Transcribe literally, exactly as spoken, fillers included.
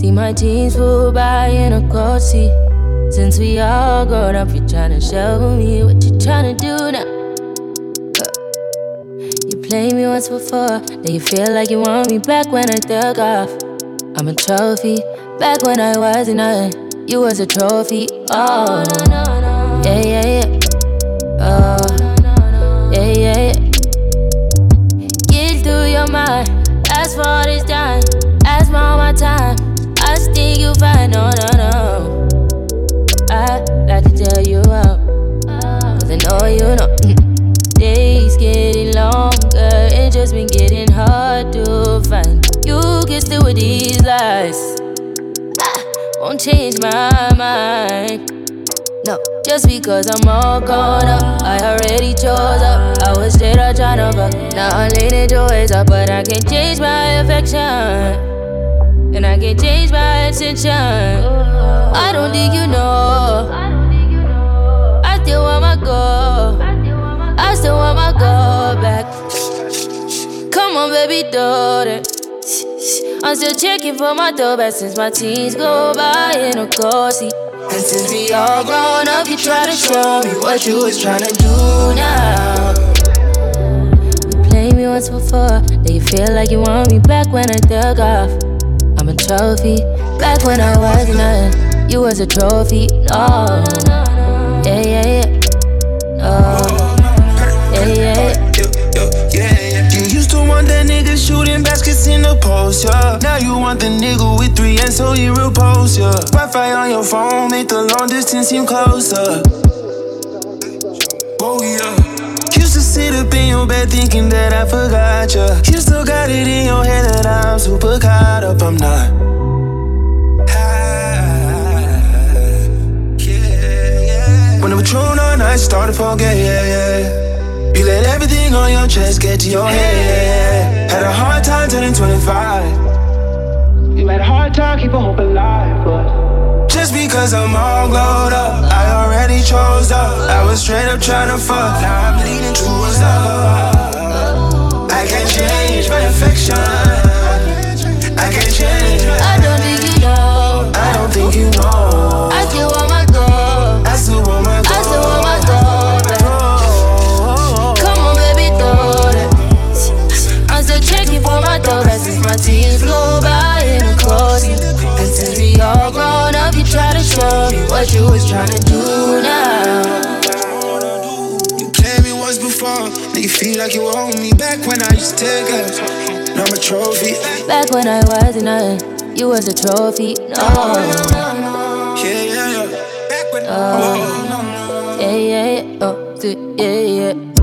See my teens full by in a cold seat. Since we all grown up, you're tryna show me what you tryna do now. You played me once before, then you feel like you want me back when I took off. I'm a trophy, back when I wasn't nothing, you was a trophy. Oh, yeah, yeah, yeah. Oh, yeah, yeah, yeah. Get through your mind, ask for this time, ask for all my time. I think you fine, no, no, no. I like to tell you up, cause I know you know. Days getting longer, it just been getting hard to find. You can still with these lies, I won't change my mind. No, just because I'm all grown up, I already chose up. I was straight up tryna fuck, now I'm leaning towards up. But I can't change my affection, and I can't change my attention. I don't think you know, I still want my girl, I still want my girl back. Come on baby, do that. I'm still checking for my doorback since my teens go by in a car seat. And since we all grown up, you try to show me what you was tryna do now. You played me once before, then you feel like you want me back when I took off. I'm a trophy, back when I wasn't nothing, you was a trophy. Oh, yeah, yeah, yeah. Oh, yeah, yeah, yeah. You used to want that nigga shooting baskets in the post, yeah. Now you want the nigga with three and so he repose, yeah. Wi-Fi on your phone make the long distance seem closer. Oh yeah. Used to sit up in your bed thinking that I forgot ya. You still got it in your head that I'm super caught up, I'm not. When the Patron on night started to forget, yeah, yeah. You let everything on your chest get to your head. Had a hard time turning twenty-five. You had a hard time keeping hope alive, but just because I'm all glowed up, I already chose up. I was straight up trying to fuck, now I'm leaning towards love. I can't change my affection, I can't change my I don't think you know, I don't think you know. I still want my girl, I still want my girl, I still want my girl back. Come on baby, do that. I'm still checking for my doorback since my teens go by in a closet. And since we all grown up, you try to show me what you was tryna do now. You played me once before, now you feel like you owe me. Back when I used to take us, now I'm a trophy. Back when I wasn't nothing, you was a trophy. No, yeah, yeah, yeah. Back when oh, yeah, yeah, yeah, oh, yeah, yeah.